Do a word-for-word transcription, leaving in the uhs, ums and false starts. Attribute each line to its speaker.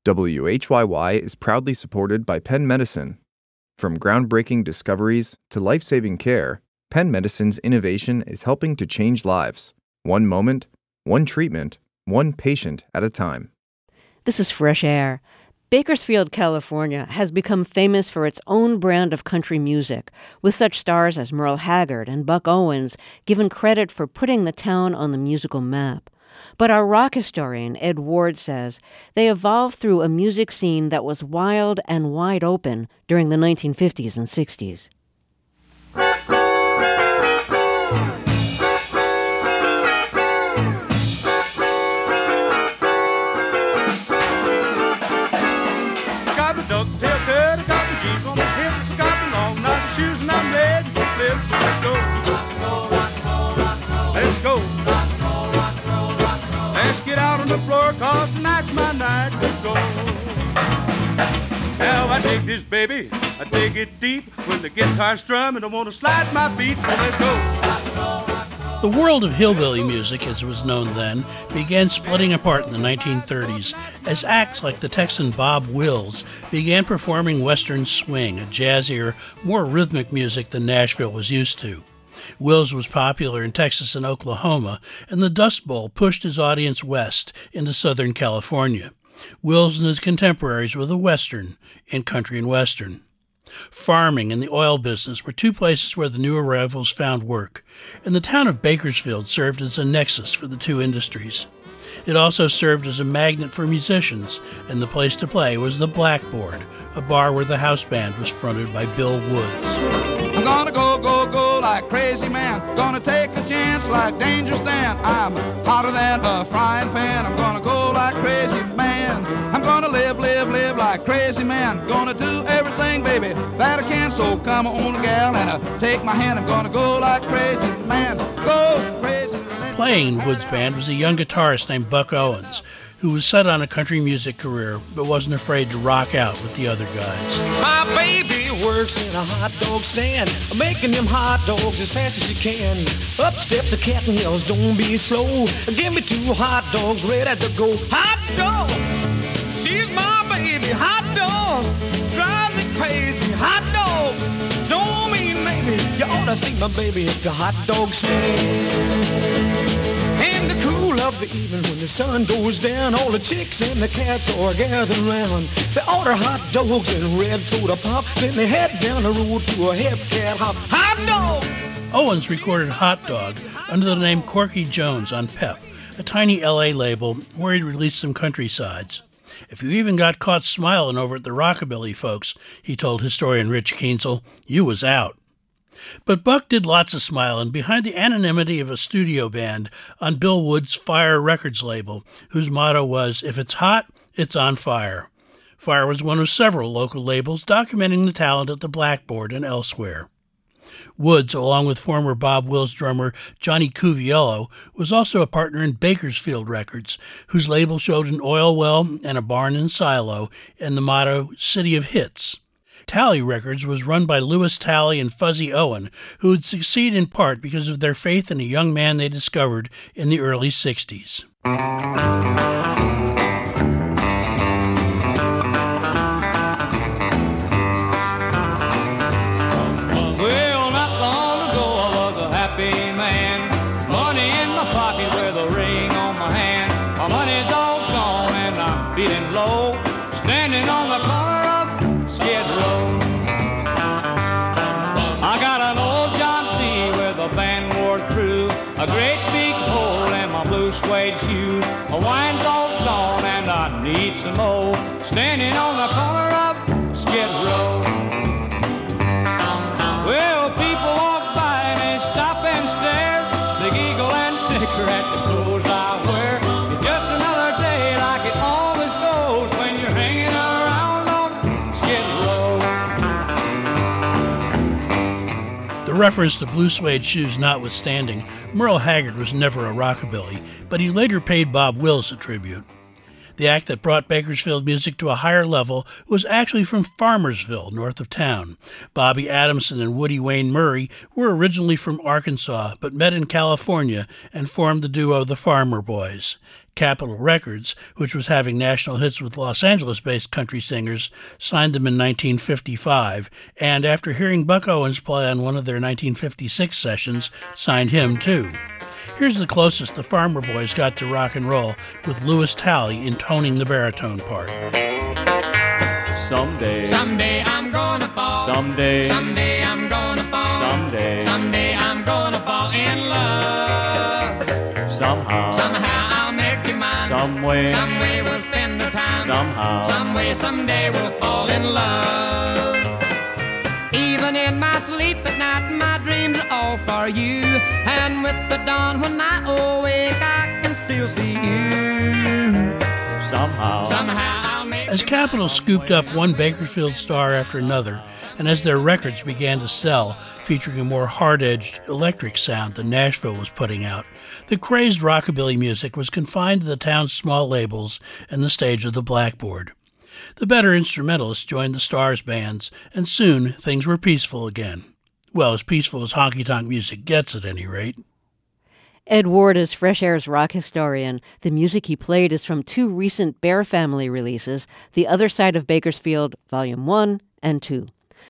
Speaker 1: W H Y Y is proudly supported by Penn Medicine. From groundbreaking discoveries to life-saving care, Penn Medicine's innovation is helping to change lives, one moment, one treatment, one patient at a time.
Speaker 2: This is Fresh Air. Bakersfield, California has become famous for its own brand of country music, with such stars as Merle Haggard and Buck Owens given credit for putting the town on the musical map. But our rock historian, Ed Ward, says they evolved through a music scene that was wild and wide open during the nineteen fifties and sixties.
Speaker 3: Cause tonight's my night to go. Now I dig this baby, I dig it deep. When the guitar's strumming, I want to slide my feet. So let's go.
Speaker 4: The world of hillbilly music, as it was known then, began splitting apart in the nineteen thirties as acts like the Texan Bob Wills began performing Western swing, a jazzier, more rhythmic music than Nashville was used to. Wills was popular in Texas and Oklahoma, and the Dust Bowl pushed his audience west into Southern California. Wills and his contemporaries were the Western in country and Western. Farming and the oil business were two places where the new arrivals found work, and the town of Bakersfield served as a nexus for the two industries. It also served as a magnet for musicians, and the place to play was the Blackboard, a bar where the house band was fronted by Bill Woods.
Speaker 5: I'm gonna go, go, go like crazy man. Gonna take a chance like Danger Stan. I'm hotter than a frying pan. I'm gonna go like crazy man. I'm gonna live, live, live like crazy man. Gonna do everything, baby, that I can. So come on, gal, and uh, take my hand. I'm gonna go like crazy man. Go crazy man.
Speaker 4: Playing in Woods' band was a young guitarist named Buck Owens, who was set on a country music career but wasn't afraid to rock out with the other guys.
Speaker 6: My baby works in a hot dog stand, making them hot dogs as fast as she can. Up steps a cat and yells, don't be slow. Give me two hot dogs ready to go. Hot dog, she's my baby. Hot dog, drives me crazy. Hot dog, don't mean maybe. You ought to see my baby at the hot dog stand. In the cool of the evening when the sun goes down, all the chicks and the cats are gathered round. They order hot dogs and red soda pop, then they head down the road to a hip-cat hop. Hot dog!
Speaker 4: Owens recorded Hot Dog under the name Corky Jones on Pep, a tiny L A label where he'd released some countrysides. If you even got caught smiling over at the Rockabilly folks, he told historian Rich Kienzle, you was out. But Buck did lots of smiling behind the anonymity of a studio band on Bill Woods' Fire Records label, whose motto was, if it's hot, it's on fire. Fire was one of several local labels documenting the talent at the Blackboard and elsewhere. Woods, along with former Bob Wills drummer Johnny Cuviello, was also a partner in Bakersfield Records, whose label showed an oil well and a barn and silo and the motto, City of Hits. Tally Records was run by Lewis Tally and Fuzzy Owen, who would succeed in part because of their faith in a young man they discovered in the early sixties.
Speaker 3: Standing on the corner of Skid Row. Well, people walk by and they stop and stare. They giggle and snicker at the clothes I wear. It's just another day like it always goes when you're hanging around on Skid Row.
Speaker 4: The reference to blue suede shoes notwithstanding, Merle Haggard was never a rockabilly, but he later paid Bob Wills a tribute. The act that brought Bakersfield music to a higher level was actually from Farmersville, north of town. Bobby Adamson and Woody Wayne Murray were originally from Arkansas, but met in California and formed the duo the Farmer Boys. Capitol Records, which was having national hits with Los Angeles-based country singers, signed them in nineteen fifty-five, and after hearing Buck Owens play on one of their nineteen fifty-six sessions, signed him too. Here's the closest the Farmer Boys got to rock and roll, with Louis Talley intoning the baritone part.
Speaker 7: Someday,
Speaker 8: someday I'm gonna fall.
Speaker 7: Someday,
Speaker 8: someday I'm gonna fall.
Speaker 7: Someday,
Speaker 8: someday I'm gonna fall in love.
Speaker 7: Somehow,
Speaker 8: somehow I'll make you mine.
Speaker 7: Some way,
Speaker 8: some way we'll spend our time.
Speaker 7: Somehow,
Speaker 8: some way, someday we'll fall in love. Even in my sleep at night, my dreams are all for you. And with the dawn when I awake, I can still see you.
Speaker 7: Somehow,
Speaker 8: somehow I'll make.
Speaker 4: As Capitol scooped up one Bakersfield star after another, and as their records began to sell, featuring a more hard-edged electric sound than Nashville was putting out, the crazed rockabilly music was confined to the town's small labels and the stage of the blackboard. The better instrumentalists joined the Stars bands, and soon things were peaceful again. Well, as peaceful as honky-tonk music gets, at any rate.
Speaker 2: Ed Ward is Fresh Air's rock historian. The music he played is from two recent Bear Family releases, The Other Side of Bakersfield, Volume one and two.